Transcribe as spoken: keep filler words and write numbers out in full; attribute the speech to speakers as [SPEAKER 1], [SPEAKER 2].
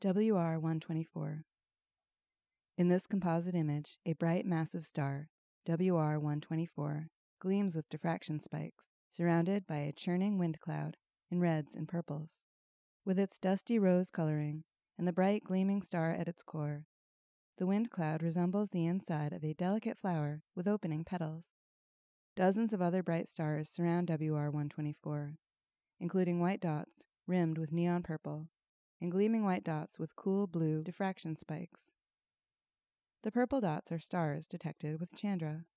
[SPEAKER 1] W R one twenty-four. In this composite image, a bright massive star, W R one twenty-four, gleams with diffraction spikes, surrounded by a churning wind cloud in reds and purples. With its dusty rose coloring and the bright gleaming star at its core, the wind cloud resembles the inside of a delicate flower with opening petals. Dozens of other bright stars surround W R one twenty-four, including white dots rimmed with neon purple and gleaming white dots with cool blue diffraction spikes. The purple dots are stars detected with Chandra.